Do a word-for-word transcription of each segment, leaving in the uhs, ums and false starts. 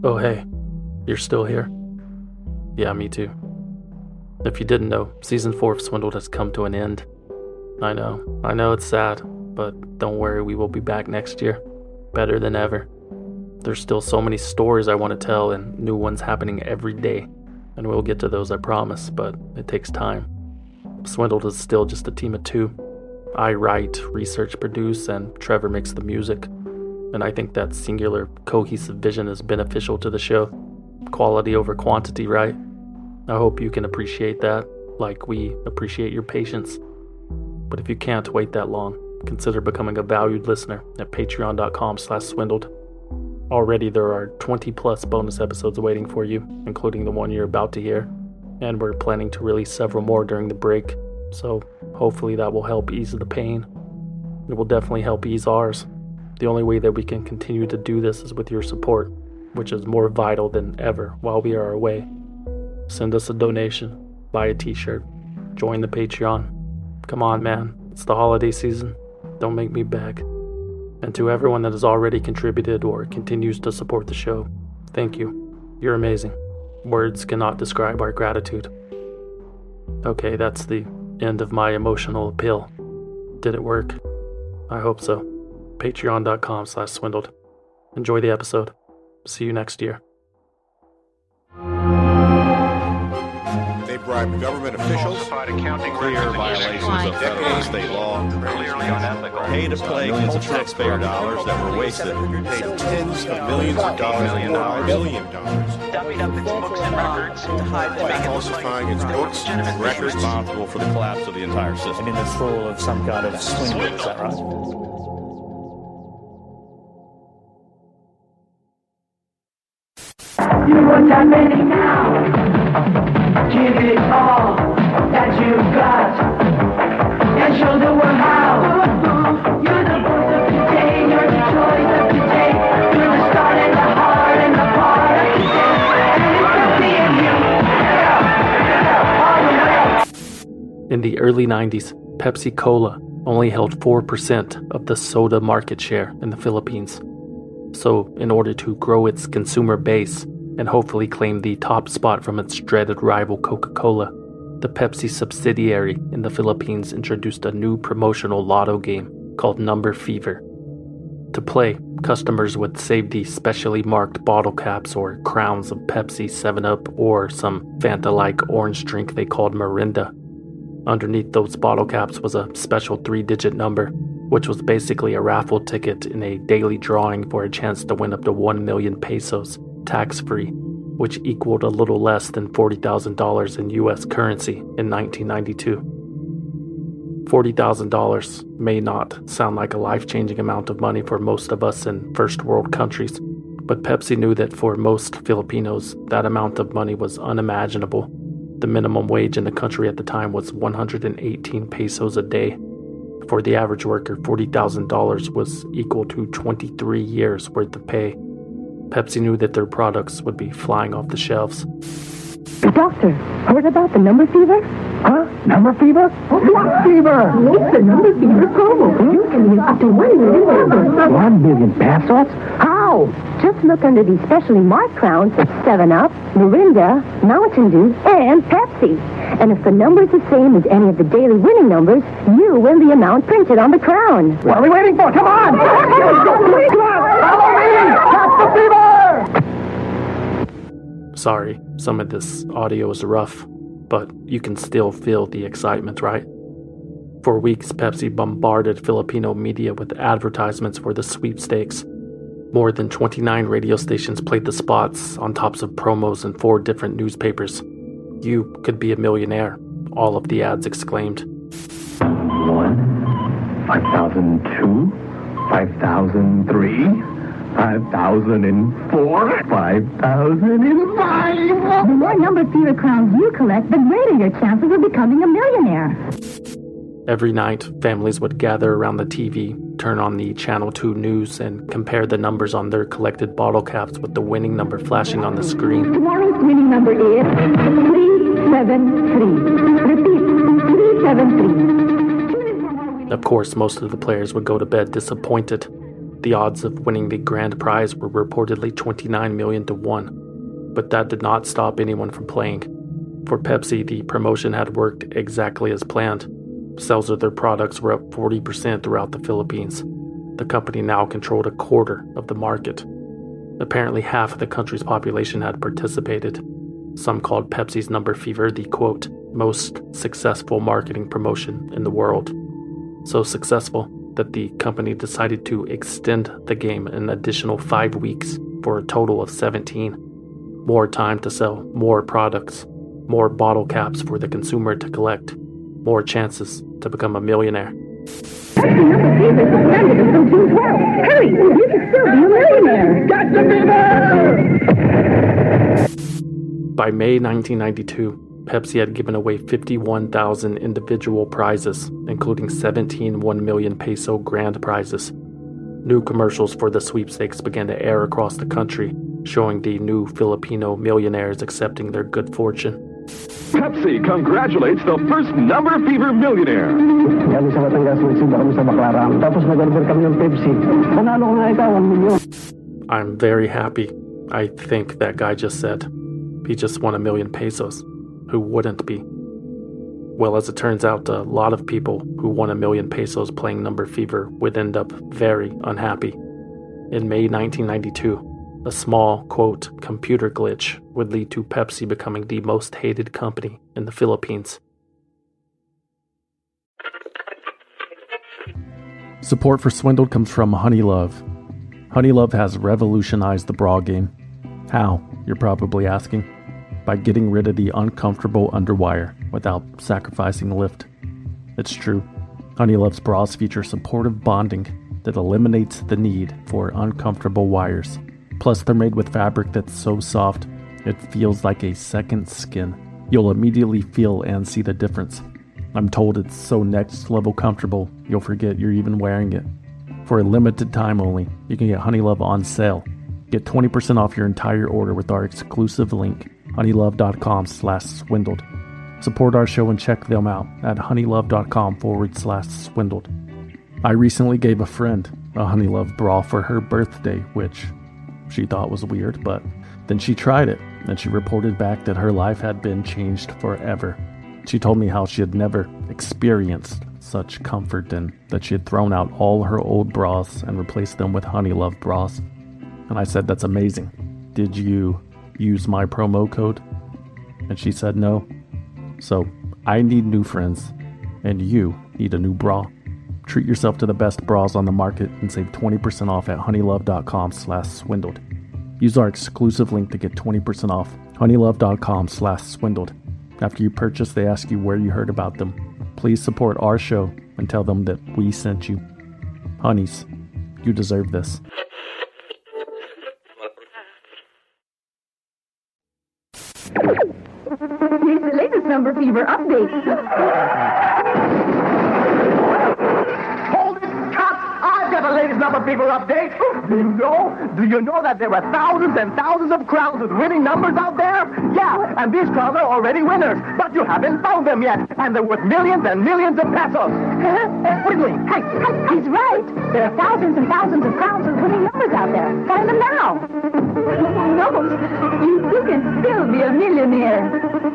Oh hey, you're still here? Yeah, me too. If you didn't know, Season four of Swindled has come to an end. I know, I know it's sad, but don't worry, we will be back next year. Better than ever. There's still so many stories I want to tell and new ones happening every day. And we'll get to those, I promise, but it takes time. Swindled is still just a team of two. I write, research, produce, and Trevor makes the music. And I think that singular, cohesive vision is beneficial to the show. Quality over quantity, right? I hope you can appreciate that, like we appreciate your patience. But if you can't wait that long, consider becoming a valued listener at patreon.com slash swindled. Already there are twenty plus bonus episodes waiting for you, including the one you're about to hear. And we're planning to release several more during the break, so hopefully that will help ease the pain. It will definitely help ease ours. The only way that we can continue to do this is with your support, which is more vital than ever while we are away. Send us a donation, buy a t-shirt, join the Patreon. Come on, man, it's the holiday season. Don't make me beg. And to everyone that has already contributed or continues to support the show, thank you. You're amazing. Words cannot describe our gratitude. Okay, that's the end of my emotional appeal. Did it work? I hope so. Patreon.com slash swindled. Enjoy the episode. See you next year. They bribed government officials, clear violations of federal and state law, Clearly unethical. pay to play millions of taxpayer dollars that were wasted, paid tens of millions of dollars, Million or dollars. a million dollars, Dumping up its books and records to hide the by falsifying its books and records. responsible for the collapse of the entire system. in this role of some kind of swindler, is that right? Do what's happening now. Give it all that you've got. And show the world how. You're the voice of today. You're the choice of today. You're the start and the heart and the part of today. And it's seeing you. Yeah. All the way. In the early nineties, Pepsi Cola only held four percent of the soda market share in the Philippines. So, in order to grow its consumer base and hopefully claim the top spot from its dreaded rival Coca-Cola, the Pepsi subsidiary in the Philippines introduced a new promotional lotto game called Number Fever. To play, customers would save the specially marked bottle caps or crowns of Pepsi, seven up, or some Fanta-like orange drink they called Mirinda. Underneath those bottle caps was a special three-digit number, which was basically a raffle ticket in a daily drawing for a chance to win up to one million pesos, tax-free, which equaled a little less than forty thousand dollars in U S currency in nineteen ninety-two. forty thousand dollars may not sound like a life-changing amount of money for most of us in first-world countries, but Pepsi knew that for most Filipinos, that amount of money was unimaginable. The minimum wage in the country at the time was one hundred eighteen pesos a day. For the average worker, forty thousand dollars was equal to twenty-three years worth of pay. Pepsi knew that their products would be flying off the shelves. Doctor, heard about the number fever? Huh? Number fever? What fever? It's the number fever promo. You can win up to one million pesos. One million pesos? How? Just look under the specially marked crowns of seven up, Mirinda, Mountain Dew, and Pepsi. And if the number is the same as any of the daily winning numbers, you win the amount printed on the crown. What are we waiting for? Come on! Come on! Follow me! Catch the fever! Sorry, some of this audio is rough, but you can still feel the excitement, right? For weeks, Pepsi bombarded Filipino media with advertisements for the sweepstakes. More than twenty-nine radio stations played the spots on tops of promos in four different newspapers. You could be a millionaire, all of the ads exclaimed. One, five thousand two, five thousand three, five thousand and four, five thousand and five. The more number fever crowns you collect, the greater your chances of becoming a millionaire. Every night, families would gather around the T V, turn on the Channel two news, and compare the numbers on their collected bottle caps with the winning number flashing on the screen. Tomorrow's winning number is three seven three. Repeat, three seven three. Of course, most of the players would go to bed disappointed. The odds of winning the grand prize were reportedly twenty-nine million to one, but that did not stop anyone from playing. For Pepsi, the promotion had worked exactly as planned. Sales of their products were up forty percent throughout the Philippines. The company now controlled a quarter of the market. Apparently half of the country's population had participated. Some called Pepsi's Number Fever the, quote, most successful marketing promotion in the world. So successful that the company decided to extend the game an additional five weeks for a total of seventeen. More time to sell more products, more bottle caps for the consumer to collect, more chances to become a millionaire. Pepsi Number Fever suspended until June twelfth. Hurry, you can still be a millionaire. Got the fever! By May nineteen ninety-two, Pepsi had given away fifty-one thousand individual prizes, including seventeen one million peso grand prizes. New commercials for the sweepstakes began to air across the country, showing the new Filipino millionaires accepting their good fortune. Pepsi congratulates the first Number Fever millionaire. I'm very happy, I think that guy just said. He just won a million pesos. Who wouldn't be? Well, as it turns out, a lot of people who won a million pesos playing Number Fever would end up very unhappy. In May nineteen ninety-two, a small, quote, computer glitch would lead to Pepsi becoming the most hated company in the Philippines. Support for Swindled comes from Honeylove. Honeylove has revolutionized the bra game. How, you're probably asking? By getting rid of the uncomfortable underwire without sacrificing lift. It's true. Honeylove's bras feature supportive bonding that eliminates the need for uncomfortable wires. Plus, they're made with fabric that's so soft, it feels like a second skin. You'll immediately feel and see the difference. I'm told it's so next level comfortable, you'll forget you're even wearing it. For a limited time only, you can get Honeylove on sale. Get twenty percent off your entire order with our exclusive link, honeylove.com slash swindled. Support our show and check them out at honeylove.com forward slash swindled. I recently gave a friend a Honeylove bra for her birthday, which she thought was weird, but then she tried it, and she reported back that her life had been changed forever. She told me how she had never experienced such comfort and that she had thrown out all her old bras and replaced them with Honeylove bras. And I said, that's amazing. Did you use my promo code? And she said no. So I need new friends, and you need a new bra. Treat yourself to the best bras on the market and save twenty percent off at honeylove.com slash swindled. Use our exclusive link to get twenty percent off, honeylove.com slash swindled. After you purchase, they ask you where you heard about them. Please support our show and tell them that we sent you. Honeys, you deserve this. Here's the latest Number Fever update. Hold it, cut! I've got the latest Number Fever update. Do you know? Do you know that there are thousands and thousands of crowns with winning numbers out there? Yeah, and these crowns are already winners, but you haven't found them yet, and they're worth millions and millions of pesos. Huh? What are you doing? Hey, hey, he's right. There are thousands and thousands of crowns with winning numbers out there. Find them now. Who knows? You, you can still be a millionaire.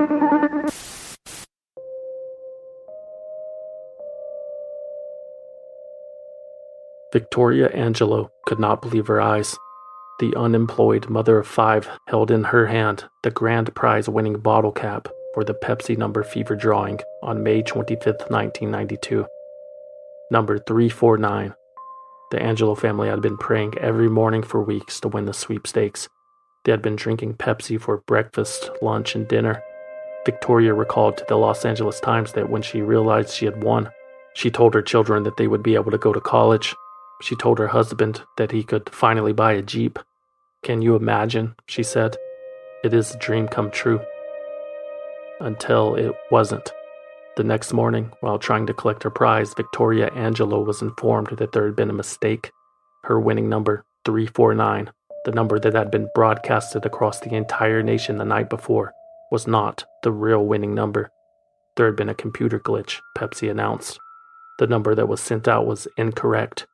Victoria Angelo could not believe her eyes. The unemployed mother of five held in her hand the grand prize winning bottle cap for the Pepsi Number Fever drawing on May twenty-fifth, nineteen ninety-two. Number three four nine. The Angelo family had been praying every morning for weeks to win the sweepstakes. They had been drinking Pepsi for breakfast, lunch, and dinner. Victoria recalled to the Los Angeles Times that when she realized she had won, she told her children that they would be able to go to college. She told her husband that he could finally buy a Jeep. Can you imagine? She said. It is a dream come true. Until it wasn't. The next morning, while trying to collect her prize, Victoria Angelo was informed that there had been a mistake. Her winning number, three four nine, the number that had been broadcasted across the entire nation the night before, was not the real winning number. There had been a computer glitch, Pepsi announced. The number that was sent out was incorrect.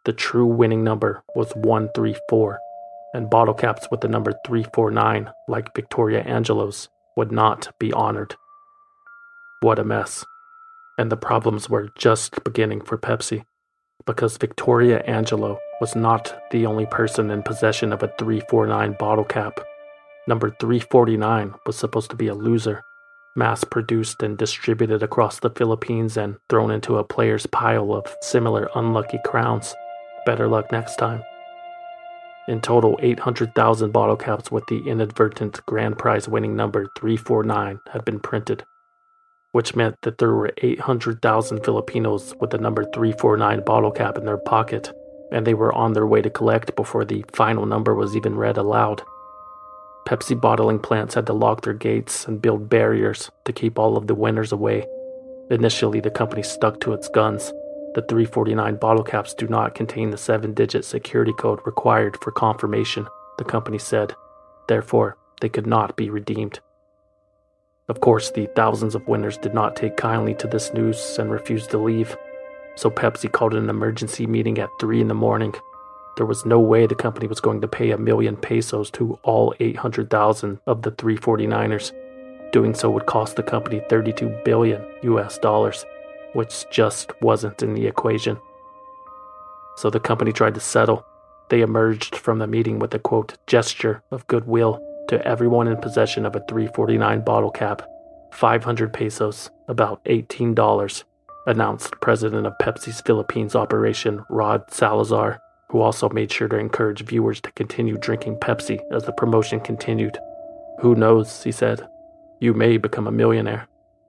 the true winning number was one three four, and bottle caps with the number three four nine, like Victoria Angelo's, would not be honored. What a mess. And the problems were just beginning for Pepsi, because Victoria Angelo was not the only person in possession of a three four nine bottle cap. Number three forty-nine was supposed to be a loser, mass-produced and distributed across the Philippines and thrown into a player's pile of similar unlucky crowns. Better luck next time. In total, eight hundred thousand bottle caps with the inadvertent grand prize winning number three four nine had been printed, which meant that there were eight hundred thousand Filipinos with the number three four nine bottle cap in their pocket, and they were on their way to collect before the final number was even read aloud. Pepsi bottling plants had to lock their gates and build barriers to keep all of the winners away. Initially, the company stuck to its guns. The three forty-nine bottle caps do not contain the seven-digit security code required for confirmation, the company said. Therefore, they could not be redeemed. Of course, the thousands of winners did not take kindly to this news and refused to leave, so Pepsi called an emergency meeting at three in the morning. There was no way the company was going to pay a million pesos to all eight hundred thousand of the three forty-niners. Doing so would cost the company thirty-two billion U S dollars, which just wasn't in the equation. So the company tried to settle. They emerged from the meeting with a, quote, gesture of goodwill to everyone in possession of a three forty-nine bottle cap. five hundred pesos, about eighteen dollars, announced President of Pepsi's Philippines operation, Rod Salazar, who also made sure to encourage viewers to continue drinking Pepsi as the promotion continued. Who knows, he said. You may become a millionaire.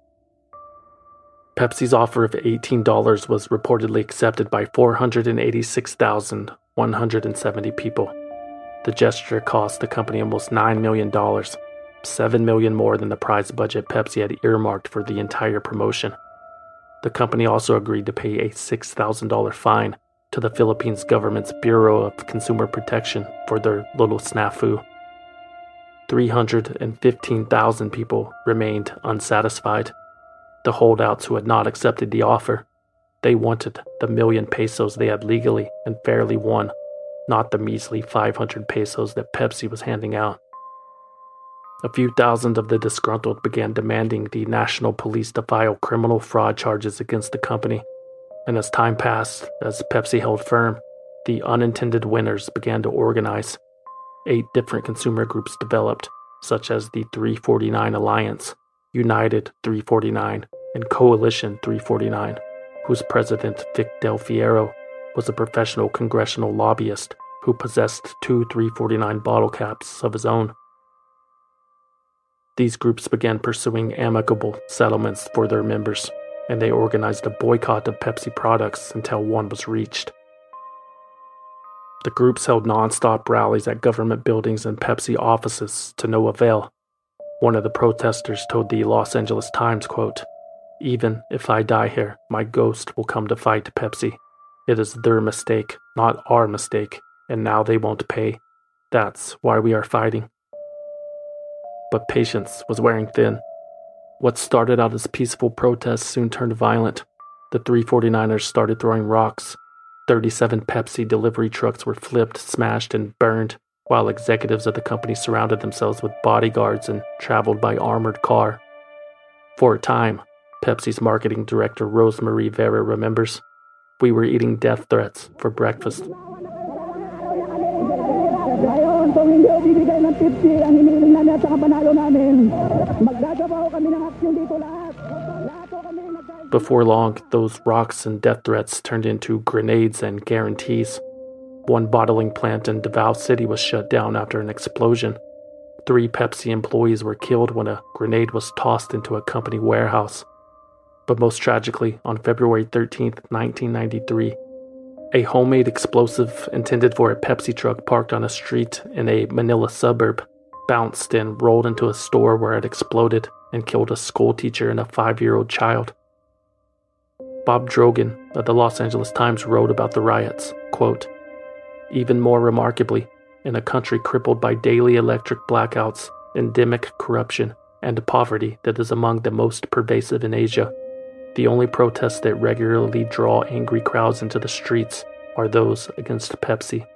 Pepsi's offer of eighteen dollars was reportedly accepted by four hundred eighty-six thousand one hundred seventy people. The gesture cost the company almost nine million dollars, seven million dollars more than the prize budget Pepsi had earmarked for the entire promotion. The company also agreed to pay a six thousand dollars fine to the Philippines government's Bureau of Consumer Protection for their little snafu. three hundred fifteen thousand people remained unsatisfied. The holdouts who had not accepted the offer, they wanted the million pesos they had legally and fairly won, not the measly five hundred pesos that Pepsi was handing out. A few thousand of the disgruntled began demanding the national police to file criminal fraud charges against the company. And as time passed, as Pepsi held firm, the unintended winners began to organize. Eight different consumer groups developed, such as the three forty-nine Alliance, United three forty-nine, and Coalition three forty-nine, whose president, Vic Del Fierro, was a professional congressional lobbyist who possessed two three forty-nine bottle caps of his own. These groups began pursuing amicable settlements for their members, and they organized a boycott of Pepsi products until one was reached. The groups held non-stop rallies at government buildings and Pepsi offices to no avail. One of the protesters told the Los Angeles Times, quote, "Even if I die here, my ghost will come to fight Pepsi. It is their mistake, not our mistake, and now they won't pay. That's why we are fighting." But patience was wearing thin. What started out as peaceful protests soon turned violent. The three forty-niners started throwing rocks. thirty-seven Pepsi delivery trucks were flipped, smashed, and burned, while executives of the company surrounded themselves with bodyguards and traveled by armored car. For a time, Pepsi's marketing director Rosemarie Vera remembers, "We were eating death threats for breakfast." Kung hindi o bibigay ng fifty ang hinihiling namin at saka panalo namin, magdadabaho kami ng aksyon dito lahat. Lahat o kami nagdahil. Before long, those rocks and death threats turned into grenades and guarantees. One bottling plant in Davao City was shut down after an explosion. Three Pepsi employees were killed when a grenade was tossed into a company warehouse. But most tragically, on February thirteenth, nineteen ninety-three, a homemade explosive intended for a Pepsi truck parked on a street in a Manila suburb bounced and rolled into a store where it exploded and killed a schoolteacher and a five-year-old child. Bob Drogan of the Los Angeles Times wrote about the riots, quote, "Even more remarkably, in a country crippled by daily electric blackouts, endemic corruption, and poverty that is among the most pervasive in Asia, the only protests that regularly draw angry crowds into the streets are those against Pepsi.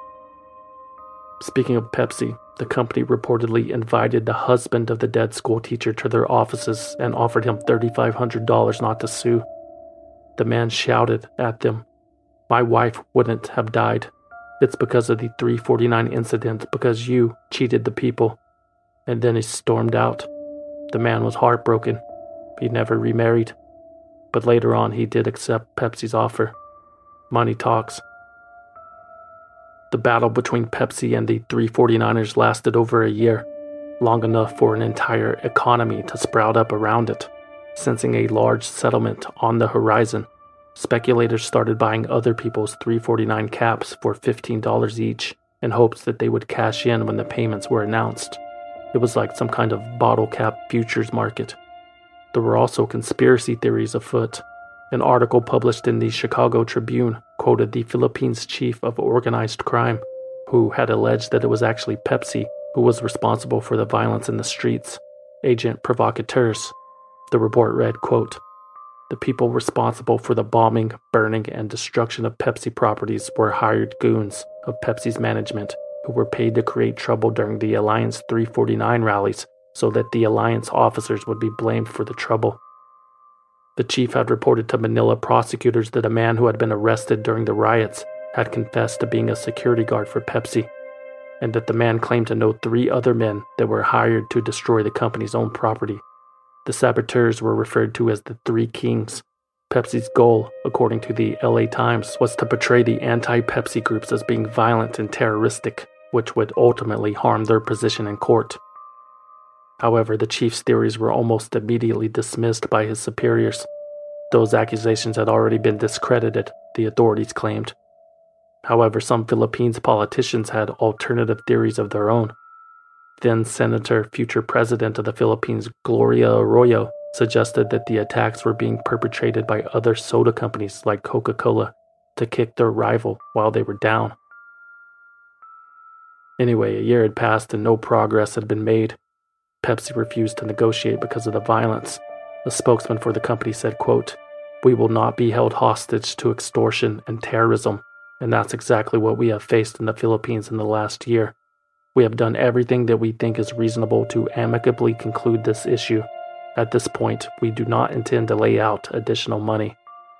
Speaking of Pepsi, the company reportedly invited the husband of the dead schoolteacher to their offices and offered him three thousand five hundred dollars not to sue. The man shouted at them, "My wife wouldn't have died. It's because of the three forty-nine incident, because you cheated the people." And then he stormed out. The man was heartbroken. He never remarried. But later on, he did accept Pepsi's offer. Money talks. The battle between Pepsi and the three forty-niners lasted over a year, long enough for an entire economy to sprout up around it. Sensing a large settlement on the horizon, speculators started buying other people's three forty-nine caps for fifteen dollars each in hopes that they would cash in when the payments were announced. It was like some kind of bottle cap futures market. There were also conspiracy theories afoot. An article published in the Chicago Tribune quoted the Philippines chief of organized crime, who had alleged that it was actually Pepsi who was responsible for the violence in the streets, Agent Provocateurs. The report read, quote, "The people responsible for the bombing, burning, and destruction of Pepsi properties were hired goons of Pepsi's management who were paid to create trouble during the Alliance three forty-nine rallies so that the Alliance officers would be blamed for the trouble." The chief had reported to Manila prosecutors that a man who had been arrested during the riots had confessed to being a security guard for Pepsi, and that the man claimed to know three other men that were hired to destroy the company's own property. The saboteurs were referred to as the Three Kings. Pepsi's goal, according to the L A Times, was to portray the anti-Pepsi groups as being violent and terroristic, which would ultimately harm their position in court. However, the chief's theories were almost immediately dismissed by his superiors. Those accusations had already been discredited, the authorities claimed. However, some Philippines politicians had alternative theories of their own. Then Senator, future President of the Philippines, Gloria Arroyo, suggested that the attacks were being perpetrated by other soda companies like Coca-Cola to kick their rival while they were down. Anyway, a year had passed and no progress had been made. Pepsi refused to negotiate because of the violence. A spokesman for the company said, quote, "We will not be held hostage to extortion and terrorism, and that's exactly what we have faced in the Philippines in the last year. We have done everything that we think is reasonable to amicably conclude this issue. At this point, we do not intend to lay out additional money."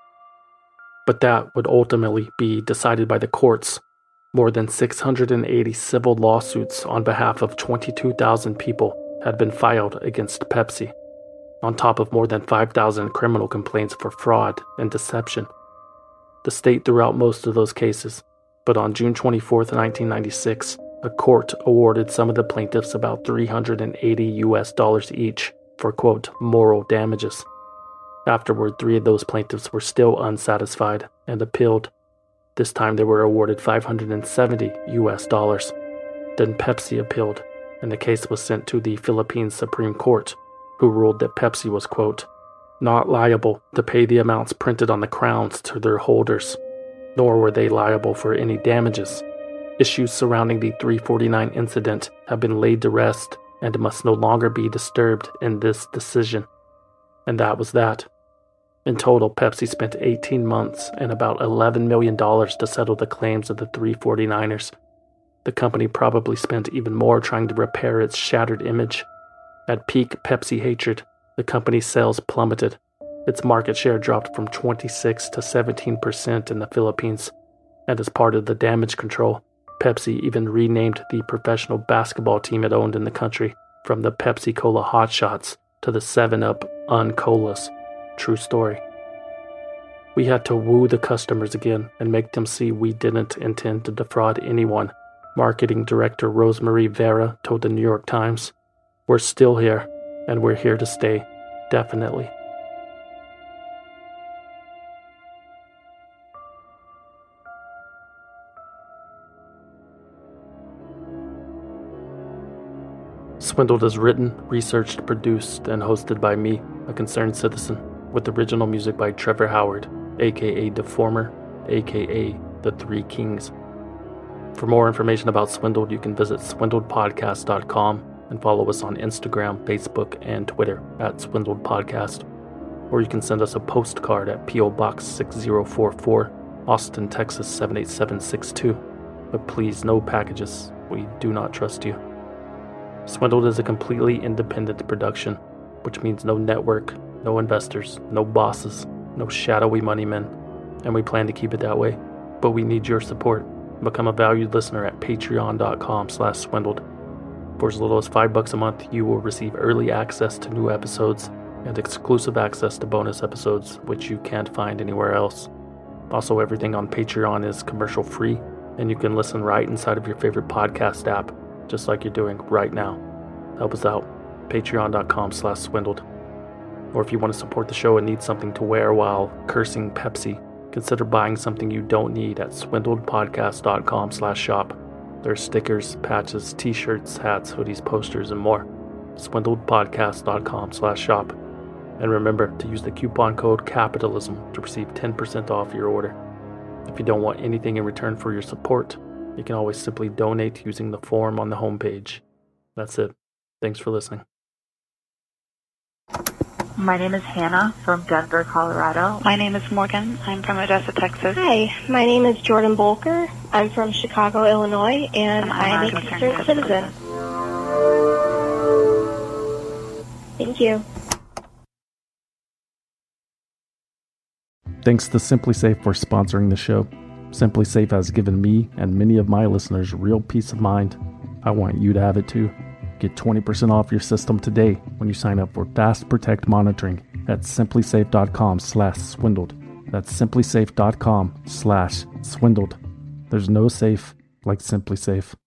But that would ultimately be decided by the courts. More than six hundred eighty civil lawsuits on behalf of twenty-two thousand people had been filed against Pepsi, on top of more than five thousand criminal complaints for fraud and deception. The state threw out most of those cases, but on June twenty-fourth, nineteen ninety-six, a court awarded some of the plaintiffs about three hundred eighty U S dollars each for, quote, moral damages. Afterward, three of those plaintiffs were still unsatisfied and appealed. This time they were awarded five hundred seventy U S dollars. Then Pepsi appealed, and the case was sent to the Philippines Supreme Court, who ruled that Pepsi was, quote, not liable to pay the amounts printed on the crowns to their holders, nor were they liable for any damages. Issues surrounding the three forty-nine incident have been laid to rest and must no longer be disturbed in this decision. And that was that. In total, Pepsi spent eighteen months and about eleven million dollars to settle the claims of the three forty-niners. The company probably spent even more trying to repair its shattered image. At peak Pepsi hatred, the company's sales plummeted. Its market share dropped from twenty-six to seventeen percent in the Philippines, and as part of the damage control, Pepsi even renamed the professional basketball team it owned in the country from the Pepsi Cola Hot Shots to the seven up Un-Colas. True story. We had to woo the customers again and make them see we didn't intend to defraud anyone, Marketing Director Rosemarie Vera told the New York Times. We're still here, and we're here to stay, definitely. Swindled is written, researched, produced, and hosted by me, a concerned citizen, with original music by Trevor Howard, aka Deformer, aka The Three Kings. For more information about Swindled, you can visit swindled podcast dot com and follow us on Instagram, Facebook, and Twitter at Swindled Podcast. Or you can send us a postcard at P O Box six zero four four, Austin, Texas seven eight seven six two. But please, no packages. We do not trust you. Swindled is a completely independent production, which means no network, no investors, no bosses, no shadowy money men, and we plan to keep it that way. But we need your support. Become a valued listener at patreon.com slash swindled. For as little as five bucks a month, you will receive early access to new episodes and exclusive access to bonus episodes, which you can't find anywhere else. Also, everything on Patreon is commercial free, and you can listen right inside of your favorite podcast app, just like you're doing right now. Help us out. Patreon.com slash swindled. Or if you want to support the show and need something to wear while cursing Pepsi, consider buying something you don't need at swindledpodcast.com slash shop. There's stickers, patches, t-shirts, hats, hoodies, posters, and more. swindledpodcast.com slash shop. And remember to use the coupon code CAPITALISM to receive ten percent off your order. If you don't want anything in return for your support, you can always simply donate using the form on the homepage. That's it. Thanks for listening. My name is Hannah from Denver, Colorado. My name is Morgan. I'm from Odessa, Texas. Hi, my name is Jordan Bolker. I'm from Chicago, Illinois, and I'm a concerned citizen. Thank you. Thanks to SimpliSafe for sponsoring the show. SimpliSafe has given me and many of my listeners real peace of mind. I want you to have it too. Get twenty percent off your system today when you sign up for Fast Protect monitoring at simplysafe.com slash swindled. That's simplysafe.com slash swindled. There's no safe like SimpliSafe.